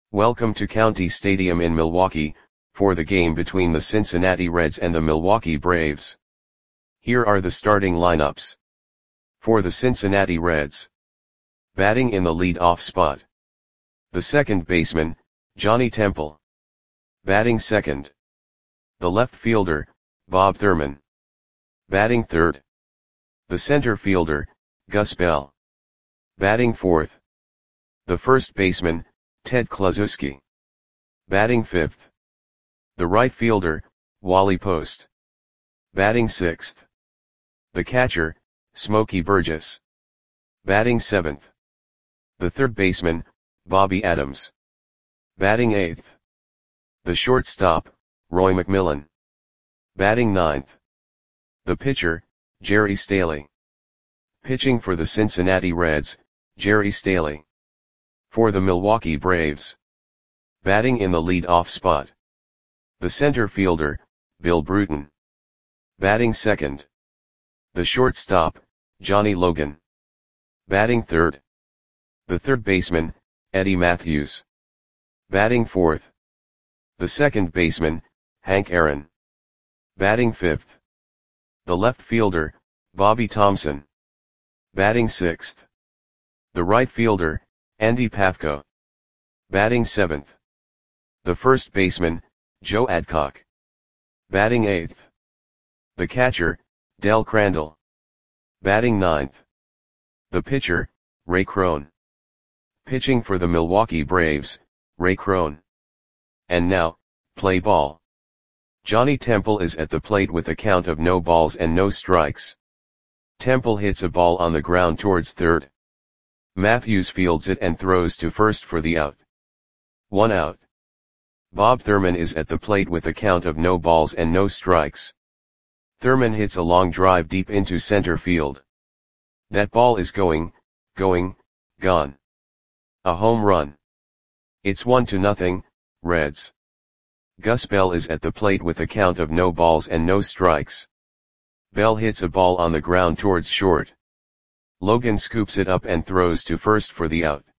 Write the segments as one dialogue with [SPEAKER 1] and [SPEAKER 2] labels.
[SPEAKER 1] Welcome to County Stadium in Milwaukee, for the game between the Cincinnati Reds and the Milwaukee Braves. Here are the starting lineups. For the Cincinnati Reds. Batting in the lead-off spot. The second baseman, Johnny Temple. Batting second. The left fielder, Bob Thurman. Batting third. The center fielder, Gus Bell. Batting fourth. The first baseman, Ted Kluszewski. Batting fifth. The right fielder, Wally Post. Batting sixth. The catcher, Smokey Burgess. Batting seventh. The third baseman, Bobby Adams. Batting eighth. The shortstop, Roy McMillan. Batting ninth. The pitcher, Jerry Staley. Pitching for the Cincinnati Reds, Jerry Staley. For the Milwaukee Braves. Batting in the lead-off spot. The center fielder, Bill Bruton. Batting second. The shortstop, Johnny Logan. Batting third. The third baseman, Eddie Matthews. Batting fourth. The second baseman, Hank Aaron. Batting fifth. The left fielder, Bobby Thomson. Batting sixth. The right fielder, Andy Pafko. Batting seventh. The first baseman, Joe Adcock. Batting eighth. The catcher, Del Crandall. Batting ninth. The pitcher, Ray Crone. Pitching for the Milwaukee Braves, Ray Crone. And now, play ball. Johnny Temple is at the plate with a count of no balls and no strikes. Temple hits a ball on the ground towards third. Matthews fields it and throws to first for the out. 1 out. Bob Thurman is at the plate with a count of no balls and no strikes. Thurman hits a long drive deep into center field. That ball is gone. A home run. It's 1-0, Reds. Gus Bell is at the plate with a count of no balls and no strikes. Bell hits a ball on the ground towards short. Logan scoops it up and throws to first for the out.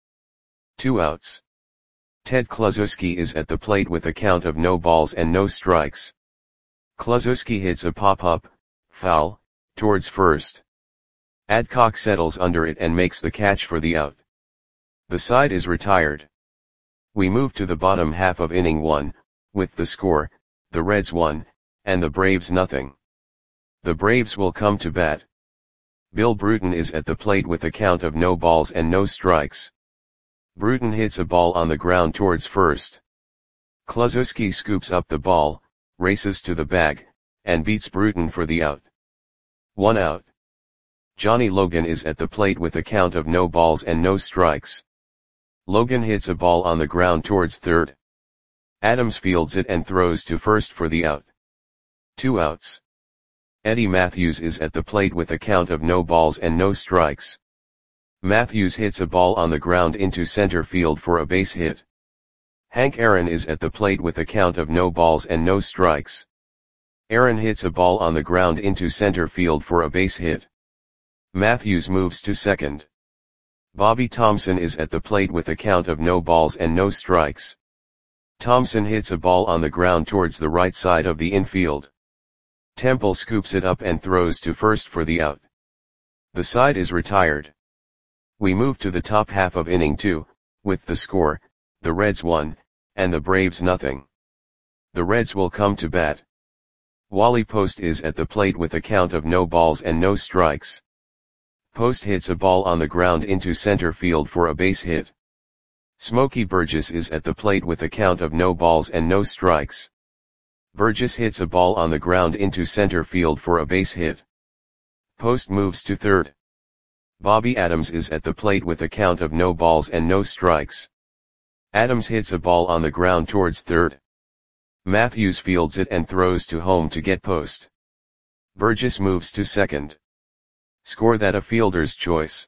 [SPEAKER 1] 2 outs. Ted Kluszewski is at the plate with a count of no balls and no strikes. Kluszewski hits a pop-up, foul, towards first. Adcock settles under it and makes the catch for the out. The side is retired. We move to the bottom half of inning 1, with the score, the Reds 1, and the Braves 0. The Braves will come to bat. Bill Bruton is at the plate with a count of no balls and no strikes. Bruton hits a ball on the ground towards first. Kluszewski scoops up the ball, races to the bag, and beats Bruton for the out. 1 out. Johnny Logan is at the plate with a count of no balls and no strikes. Logan hits a ball on the ground towards third. Adams fields it and throws to first for the out. 2 outs. Eddie Matthews is at the plate with a count of no balls and no strikes. Matthews hits a ball on the ground into center field for a base hit. Hank Aaron is at the plate with a count of no balls and no strikes. Aaron hits a ball on the ground into center field for a base hit. Matthews moves to second. Bobby Thomson is at the plate with a count of no balls and no strikes. Thomson hits a ball on the ground towards the right side of the infield. Temple scoops it up and throws to first for the out. The side is retired. We move to the top half of inning 2, with the score, the Reds 1, and the Braves 0. The Reds will come to bat. Wally Post is at the plate with a count of no balls and no strikes. Post hits a ball on the ground into center field for a base hit. Smokey Burgess is at the plate with a count of no balls and no strikes. Burgess hits a ball on the ground into center field for a base hit. Post moves to third. Bobby Adams is at the plate with a count of no balls and no strikes. Adams hits a ball on the ground towards third. Matthews fields it and throws to home to get Post. Burgess moves to second. Score that a fielder's choice.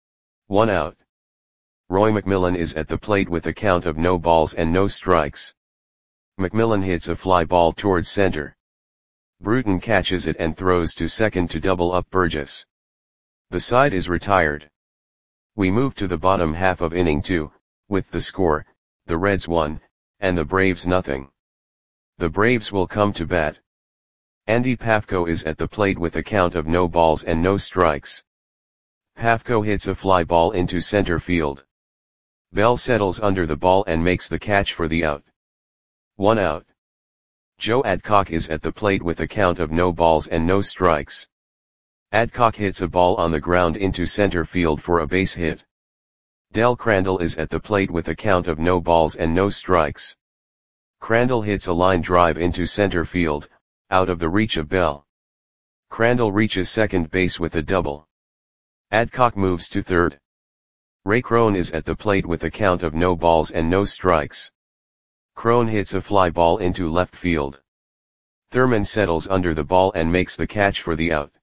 [SPEAKER 1] 1 out. Roy McMillan is at the plate with a count of no balls and no strikes. McMillan hits a fly ball towards center. Bruton catches it and throws to second to double up Burgess. The side is retired. We move to the bottom half of inning 2, with the score, the Reds 1, and the Braves nothing. The Braves will come to bat. Andy Pafko is at the plate with a count of no balls and no strikes. Pafko hits a fly ball into center field. Bell settles under the ball and makes the catch for the out. 1 out. Joe Adcock is at the plate with a count of no balls and no strikes. Adcock hits a ball on the ground into center field for a base hit. Del Crandall is at the plate with a count of no balls and no strikes. Crandall hits a line drive into center field, out of the reach of Bell. Crandall reaches second base with a double. Adcock moves to third. Ray Crone is at the plate with a count of no balls and no strikes. Crone hits a fly ball into left field. Thurman settles under the ball and makes the catch for the out.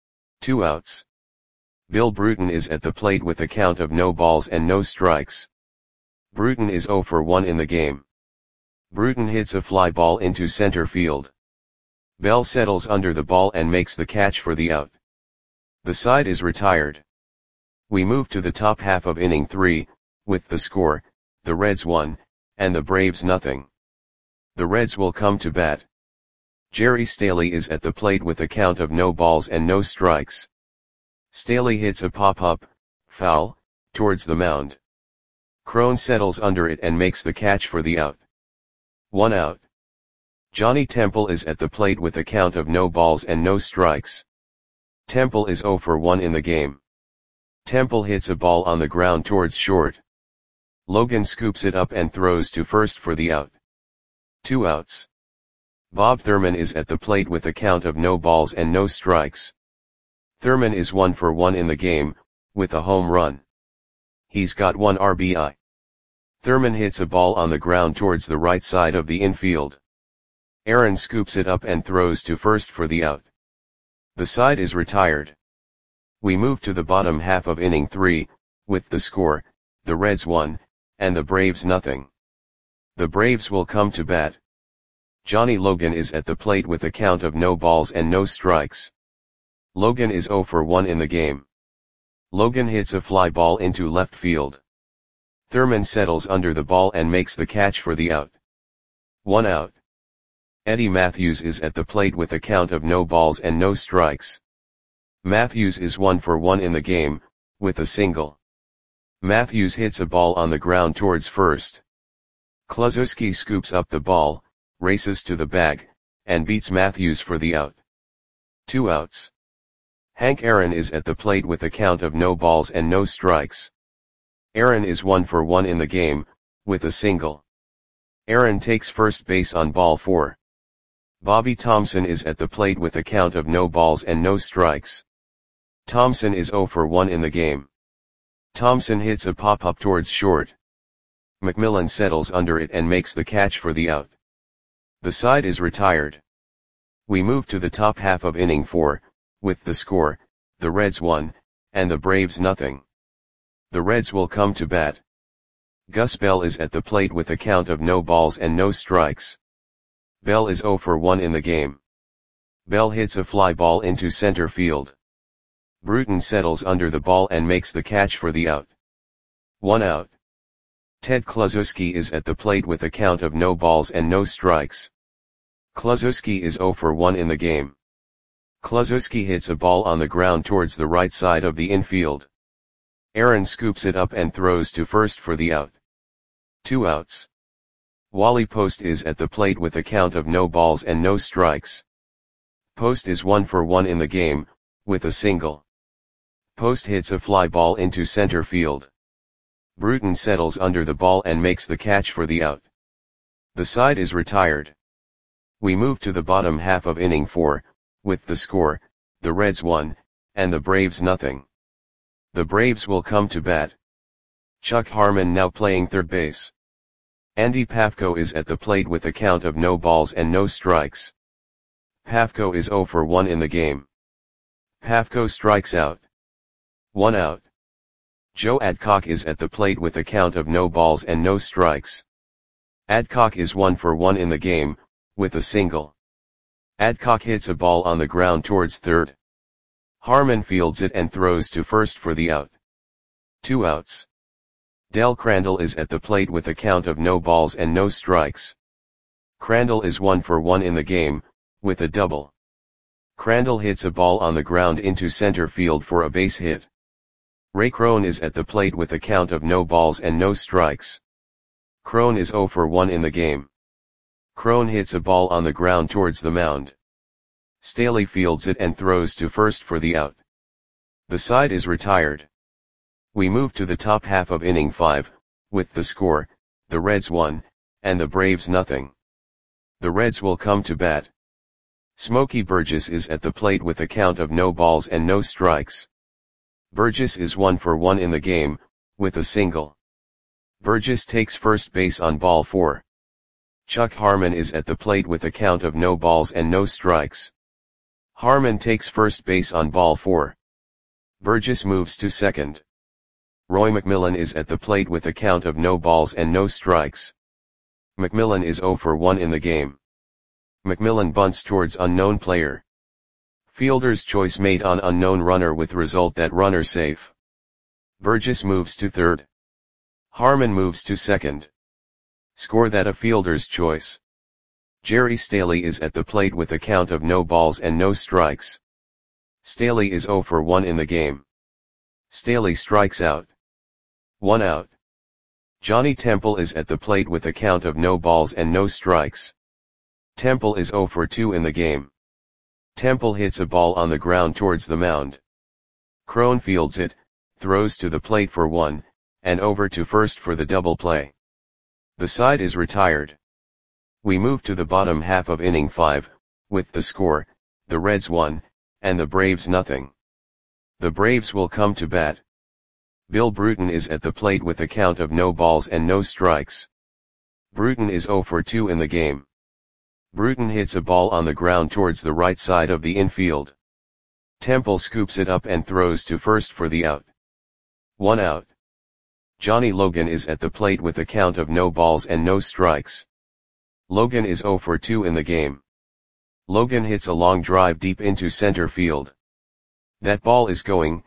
[SPEAKER 1] 2 outs. Bill Bruton is at the plate with a count of no balls and no strikes. Bruton is 0 for 1 in the game. Bruton hits a fly ball into center field. Bell settles under the ball and makes the catch for the out. The side is retired. We move to the top half of inning 3, with the score, the Reds 1, and the Braves nothing. The Reds will come to bat. Jerry Staley is at the plate with a count of no balls and no strikes. Staley hits a pop-up, foul, towards the mound. Crone settles under it and makes the catch for the out. 1 out. Johnny Temple is at the plate with a count of no balls and no strikes. Temple is 0 for 1 in the game. Temple hits a ball on the ground towards short. Logan scoops it up and throws to first for the out. 2 outs. Bob Thurman is at the plate with a count of no balls and no strikes. Thurman is 1 for 1 in the game, with a home run. He's got 1 RBI. Thurman hits a ball on the ground towards the right side of the infield. Aaron scoops it up and throws to first for the out. The side is retired. We move to the bottom half of inning 3, with the score, the Reds 1, and the Braves nothing. The Braves will come to bat. Johnny Logan is at the plate with a count of no balls and no strikes. Logan is 0 for 1 in the game. Logan hits a fly ball into left field. Thurman settles under the ball and makes the catch for the out. 1 out. Eddie Matthews is at the plate with a count of no balls and no strikes. Matthews is 1 for 1 in the game, with a single. Matthews hits a ball on the ground towards first. Kluszewski scoops up the ball, races to the bag, and beats Matthews for the out. 2 outs. Hank Aaron is at the plate with a count of no balls and no strikes. Aaron is 1 for 1 in the game, with a single. Aaron takes first base on ball 4. Bobby Thompson is at the plate with a count of no balls and no strikes. Thompson is 0 for 1 in the game. Thompson hits a pop-up towards short. McMillan settles under it and makes the catch for the out. The side is retired. We move to the top half of inning 4, with the score, the Reds 1, and the Braves nothing. The Reds will come to bat. Gus Bell is at the plate with a count of no balls and no strikes. Bell is 0 for 1 in the game. Bell hits a fly ball into center field. Bruton settles under the ball and makes the catch for the out. 1 out. Ted Kluszewski is at the plate with a count of no balls and no strikes. Kluszewski is 0 for 1 in the game. Kluszewski hits a ball on the ground towards the right side of the infield. Aaron scoops it up and throws to first for the out. 2 outs. Wally Post is at the plate with a count of no balls and no strikes. Post is 1 for 1 in the game, with a single. Post hits a fly ball into center field. Bruton settles under the ball and makes the catch for the out. The side is retired. We move to the bottom half of inning 4, with the score, the Reds 1, and the Braves nothing. The Braves will come to bat. Chuck Harmon now playing third base. Andy Pafko is at the plate with a count of no balls and no strikes. Pafko is 0 for 1 in the game. Pafko strikes out. 1 out. Joe Adcock is at the plate with a count of no balls and no strikes. Adcock is 1 for 1 in the game, with a single. Adcock hits a ball on the ground towards third. Harmon fields it and throws to first for the out. 2 outs. Del Crandall is at the plate with a count of no balls and no strikes. Crandall is 1 for 1 in the game, with a double. Crandall hits a ball on the ground into center field for a base hit. Ray Crone is at the plate with a count of no balls and no strikes. Crone is 0 for 1 in the game. Crone hits a ball on the ground towards the mound. Staley fields it and throws to first for the out. The side is retired. We move to the top half of inning 5, with the score, the Reds 1, and the Braves nothing. The Reds will come to bat. Smokey Burgess is at the plate with a count of no balls and no strikes. Burgess is 1 for 1 in the game, with a single. Burgess takes first base on ball 4. Chuck Harmon is at the plate with a count of no balls and no strikes. Harmon takes first base on ball 4. Burgess moves to second. Roy McMillan is at the plate with a count of no balls and no strikes. McMillan is 0 for 1 in the game. McMillan bunts towards unknown player. Fielder's choice made on unknown runner with result that runner safe. Burgess moves to third. Harmon moves to second. Score that a fielder's choice. Jerry Staley is at the plate with a count of no balls and no strikes. Staley is 0 for 1 in the game. Staley strikes out. 1 out. Johnny Temple is at the plate with a count of no balls and no strikes. Temple is 0 for 2 in the game. Temple hits a ball on the ground towards the mound. Crone fields it, throws to the plate for 1, and over to first for the double play. The side is retired. We move to the bottom half of inning 5, with the score, the Reds 1, and the Braves nothing. The Braves will come to bat. Bill Bruton is at the plate with a count of no balls and no strikes. Bruton is 0 for 2 in the game. Bruton hits a ball on the ground towards the right side of the infield. Temple scoops it up and throws to first for the out. 1 out. Johnny Logan is at the plate with a count of no balls and no strikes. Logan is 0 for 2 in the game. Logan hits a long drive deep into center field. That ball is gone.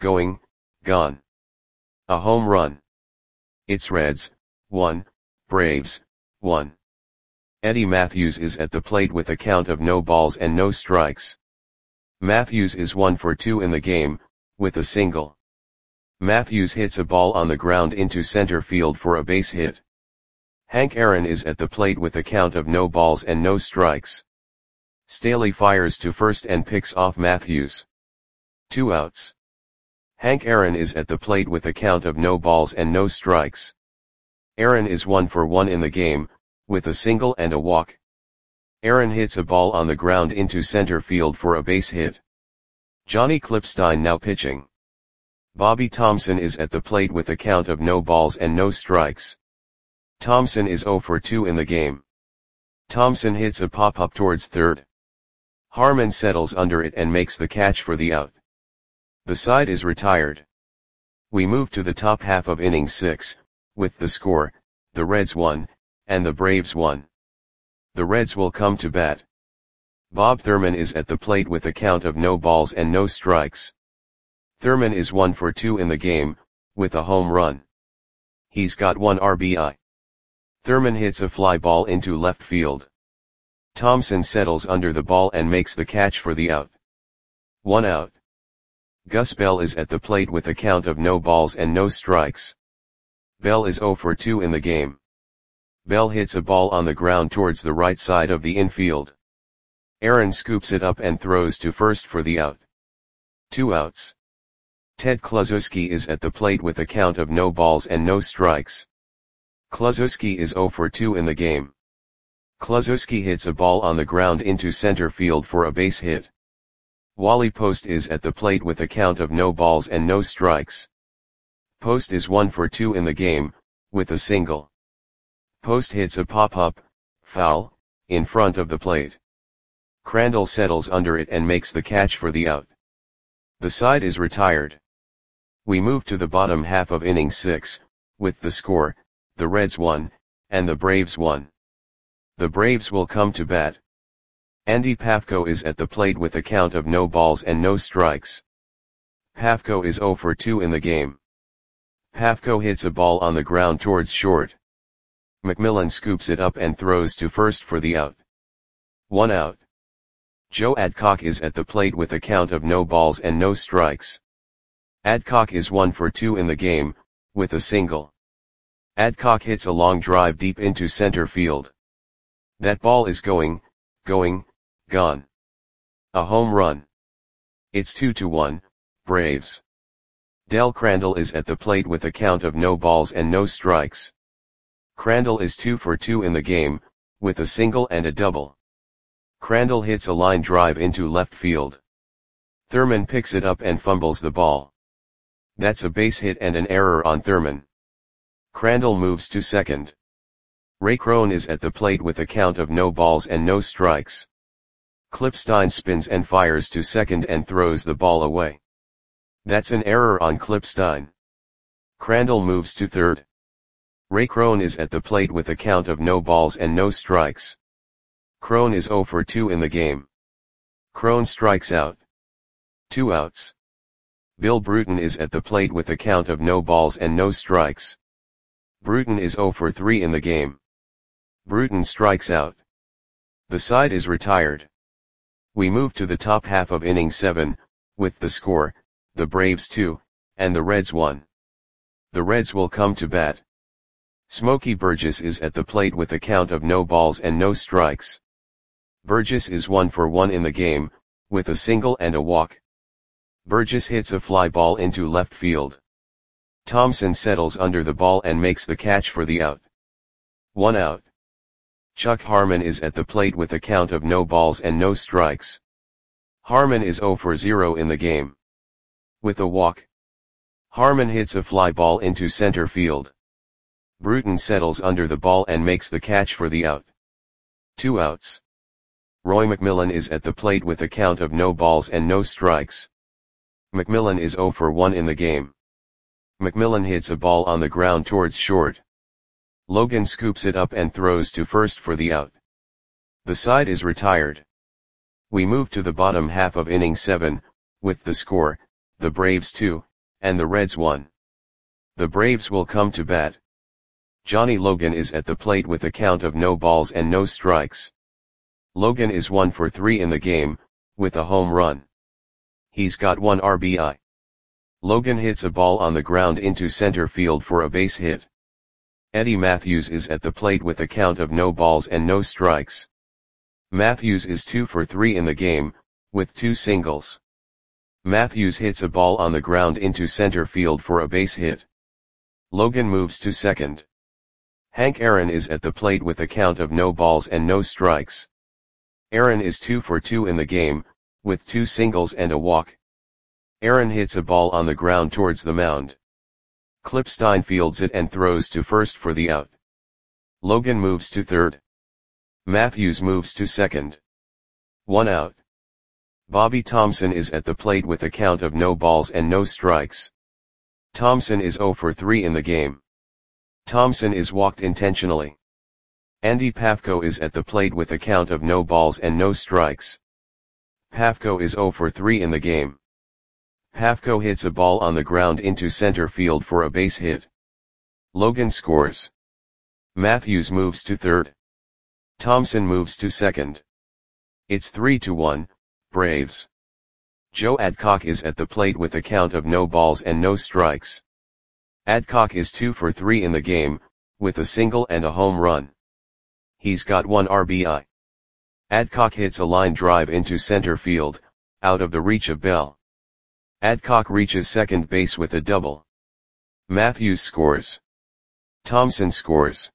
[SPEAKER 1] A home run. It's Reds 1, Braves 1. Eddie Matthews is at the plate with a count of no balls and no strikes. Matthews is 1 for 2 in the game, with a single. Matthews hits a ball on the ground into center field for a base hit. Hank Aaron is at the plate with a count of no balls and no strikes. Staley fires to first and picks off Matthews. 2 outs. Hank Aaron is at the plate with a count of no balls and no strikes. Aaron is 1 for 1 in the game, with a single and a walk. Aaron hits a ball on the ground into center field for a base hit. Johnny Clipstein now pitching. Bobby Thompson is at the plate with a count of no balls and no strikes. Thompson is 0 for 2 in the game. Thompson hits a pop-up towards third. Harmon settles under it and makes the catch for the out. The side is retired. We move to the top half of inning 6, with the score, the Reds 1, and the Braves 1. The Reds will come to bat. Bob Thurman is at the plate with a count of no balls and no strikes. Thurman is 1 for 2 in the game, with a home run. He's got 1 RBI. Thurman hits a fly ball into left field. Thompson settles under the ball and makes the catch for the out. 1 out. Gus Bell is at the plate with a count of no balls and no strikes. Bell is 0 for 2 in the game. Bell hits a ball on the ground towards the right side of the infield. Aaron scoops it up and throws to first for the out. 2 outs. Ted Kluszewski is at the plate with a count of no balls and no strikes. Kluszewski is 0 for 2 in the game. Kluszewski hits a ball on the ground into center field for a base hit. Wally Post is at the plate with a count of no balls and no strikes. Post is 1 for 2 in the game, with a single. Post hits a pop-up, foul, in front of the plate. Crandall settles under it and makes the catch for the out. The side is retired. We move to the bottom half of inning 6, with the score, the Reds 1, and the Braves 1. The Braves will come to bat. Andy Pafko is at the plate with a count of no balls and no strikes. Pafko is 0 for 2 in the game. Pafko hits a ball on the ground towards short. McMillan scoops it up and throws to first for the out. 1 out. Joe Adcock is at the plate with a count of no balls and no strikes. Adcock is 1 for 2 in the game, with a single. Adcock hits a long drive deep into center field. That ball is gone. A home run. It's 2-1, Braves. Del Crandall is at the plate with a count of no balls and no strikes. Crandall is 2 for 2 in the game, with a single and a double. Crandall hits a line drive into left field. Thurman picks it up and fumbles the ball. That's a base hit and an error on Thurman. Crandall moves to second. Ray Crone is at the plate with a count of no balls and no strikes. Clipstein spins and fires to second and throws the ball away. That's an error on Clipstein. Crandall moves to third. Ray Crone is at the plate with a count of no balls and no strikes. Crone is 0 for 2 in the game. Crone strikes out. 2 outs. Bill Bruton is at the plate with a count of no balls and no strikes. Bruton is 0 for 3 in the game. Bruton strikes out. The side is retired. We move to the top half of inning 7, with the score, the Braves 2, and the Reds 1. The Reds will come to bat. Smokey Burgess is at the plate with a count of no balls and no strikes. Burgess is 1 for 1 in the game, with a single and a walk. Burgess hits a fly ball into left field. Thompson settles under the ball and makes the catch for the out. 1 out. Chuck Harmon is at the plate with a count of no balls and no strikes. Harmon is 0 for 0 in the game. With a walk. Harmon hits a fly ball into center field. Bruton settles under the ball and makes the catch for the out. 2 outs. Roy McMillan is at the plate with a count of no balls and no strikes. McMillan is 0 for 1 in the game. McMillan hits a ball on the ground towards short. Logan scoops it up and throws to first for the out. The side is retired. We move to the bottom half of inning 7, with the score, the Braves 2, and the Reds 1. The Braves will come to bat. Johnny Logan is at the plate with a count of no balls and no strikes. Logan is 1 for 3 in the game, with a home run. He's got 1 RBI. Logan hits a ball on the ground into center field for a base hit. Eddie Matthews is at the plate with a count of no balls and no strikes. Matthews is 2 for 3 in the game, with 2 singles. Matthews hits a ball on the ground into center field for a base hit. Logan moves to second. Hank Aaron is at the plate with a count of no balls and no strikes. Aaron is 2 for 2 in the game, with 2 singles and a walk. Aaron hits a ball on the ground towards the mound. Clipstein fields it and throws to first for the out. Logan moves to third. Matthews moves to second. 1 out. Bobby Thompson is at the plate with a count of no balls and no strikes. Thompson is 0 for 3 in the game. Thompson is walked intentionally. Andy Pafko is at the plate with a count of no balls and no strikes. Pafko is 0 for 3 in the game. Pafko hits a ball on the ground into center field for a base hit. Logan scores. Matthews moves to third. Thompson moves to second. It's 3-1, Braves. Joe Adcock is at the plate with a count of no balls and no strikes. Adcock is 2 for 3 in the game, with a single and a home run. He's got 1 RBI. Adcock hits a line drive into center field, out of the reach of Bell. Adcock reaches second base with a double. Matthews scores. Thompson scores.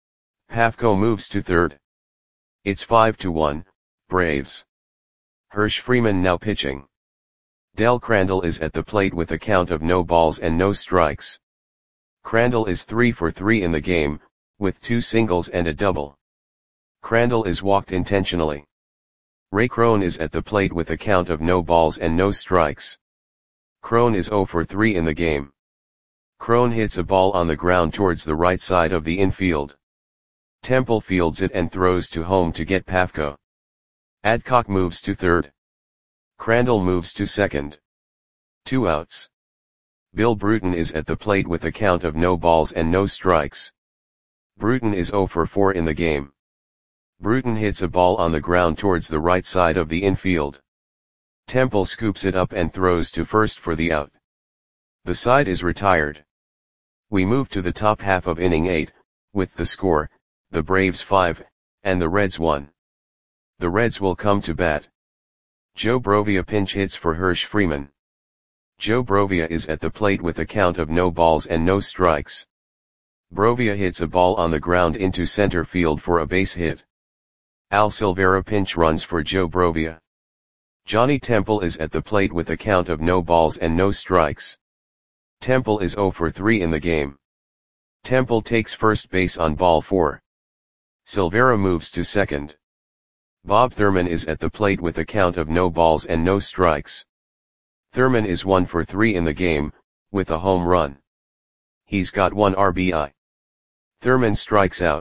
[SPEAKER 1] Pafko moves to third. It's 5-1, Braves. Hirsch Freeman now pitching. Del Crandall is at the plate with a count of no balls and no strikes. Crandall is 3 for 3 in the game, with 2 singles and a double. Crandall is walked intentionally. Ray Crone is at the plate with a count of no balls and no strikes. Crone is 0 for 3 in the game. Crone hits a ball on the ground towards the right side of the infield. Temple fields it and throws to home to get Pafko. Adcock moves to third. Crandall moves to second. 2 outs. Bill Bruton is at the plate with a count of no balls and no strikes. Bruton is 0 for 4 in the game. Bruton hits a ball on the ground towards the right side of the infield. Temple scoops it up and throws to first for the out. The side is retired. We move to the top half of inning 8, with the score, the Braves 5, and the Reds 1. The Reds will come to bat. Joe Brovia pinch hits for Hirsch Freeman. Joe Brovia is at the plate with a count of no balls and no strikes. Brovia hits a ball on the ground into center field for a base hit. Al Silvera pinch runs for Joe Brovia. Johnny Temple is at the plate with a count of no balls and no strikes. Temple is 0 for 3 in the game. Temple takes first base on ball 4. Silvera moves to second. Bob Thurman is at the plate with a count of no balls and no strikes. Thurman is 1 for 3 in the game, with a home run. He's got 1 RBI. Thurman strikes out.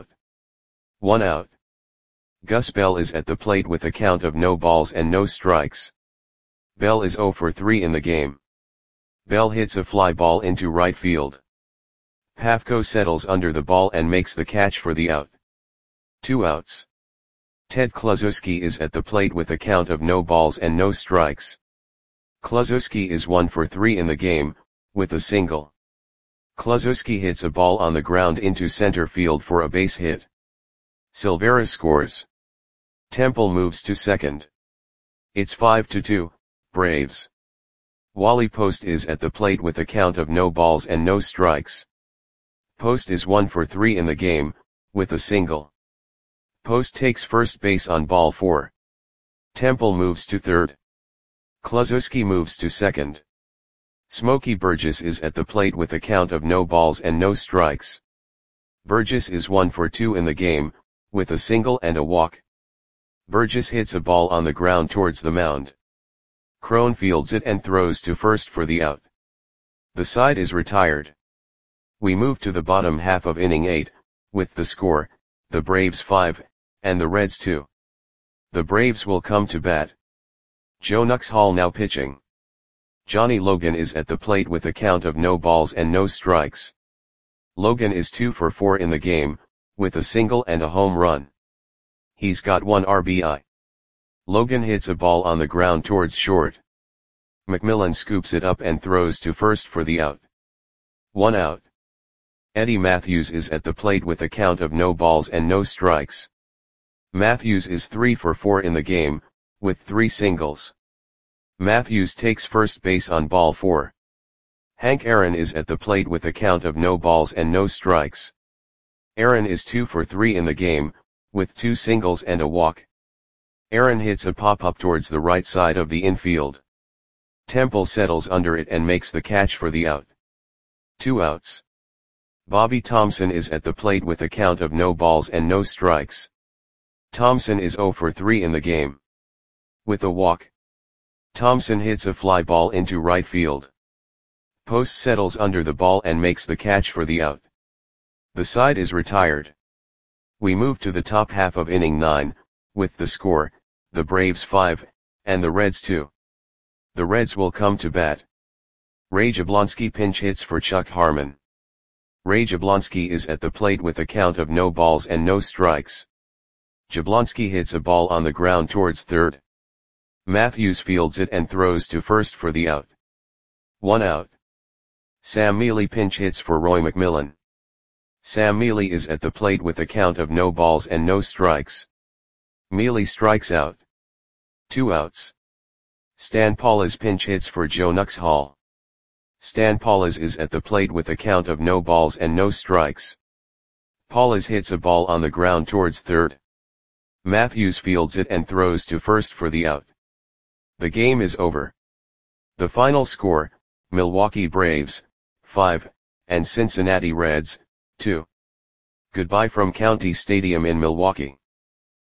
[SPEAKER 1] 1 out. Gus Bell is at the plate with a count of no balls and no strikes. Bell is 0 for 3 in the game. Bell hits a fly ball into right field. Pafko settles under the ball and makes the catch for the out. 2 outs. Ted Kluszewski is at the plate with a count of no balls and no strikes. Kluszewski is 1 for 3 in the game, with a single. Kluszewski hits a ball on the ground into center field for a base hit. Silvera scores. Temple moves to second. It's 5-2, Braves. Wally Post is at the plate with a count of no balls and no strikes. Post is 1 for 3 in the game, with a single. Post takes first base on ball 4. Temple moves to third. Kluszewski moves to second. Smokey Burgess is at the plate with a count of no balls and no strikes. Burgess is 1 for 2 in the game, with a single and a walk. Burgess hits a ball on the ground towards the mound. Crone fields it and throws to first for the out. The side is retired. We move to the bottom half of inning 8, with the score, the Braves 5, and the Reds 2. The Braves will come to bat. Joe Nuxhall now pitching. Johnny Logan is at the plate with a count of no balls and no strikes. Logan is 2 for 4 in the game, with a single and a home run. He's got 1 RBI. Logan hits a ball on the ground towards short. McMillan scoops it up and throws to first for the out. 1 out. Eddie Matthews is at the plate with a count of no balls and no strikes. Matthews is 3 for 4 in the game, with 3 singles. Matthews takes first base on ball 4. Hank Aaron is at the plate with a count of no balls and no strikes. Aaron is 2 for 3 in the game, with 2 singles and a walk. Aaron hits a pop-up towards the right side of the infield. Temple settles under it and makes the catch for the out. 2 outs. Bobby Thompson is at the plate with a count of no balls and no strikes. Thompson is 0 for 3 in the game. With a walk. Thompson hits a fly ball into right field. Post settles under the ball and makes the catch for the out. The side is retired. We move to the top half of inning 9, with the score, the Braves 5, and the Reds 2. The Reds will come to bat. Ray Jablonski pinch hits for Chuck Harmon. Ray Jablonski is at the plate with a count of no balls and no strikes. Jablonski hits a ball on the ground towards third. Matthews fields it and throws to first for the out. 1 out. Sam Mealy pinch hits for Roy McMillan. Sam Mealy is at the plate with a count of no balls and no strikes. Mealy strikes out. 2 outs. Stan Paules pinch hits for Joe Nuxhall. Stan Paules is at the plate with a count of no balls and no strikes. Paules hits a ball on the ground towards third. Matthews fields it and throws to first for the out. The game is over. The final score, Milwaukee Braves, 5, and Cincinnati Reds, 2. Goodbye from County Stadium in Milwaukee.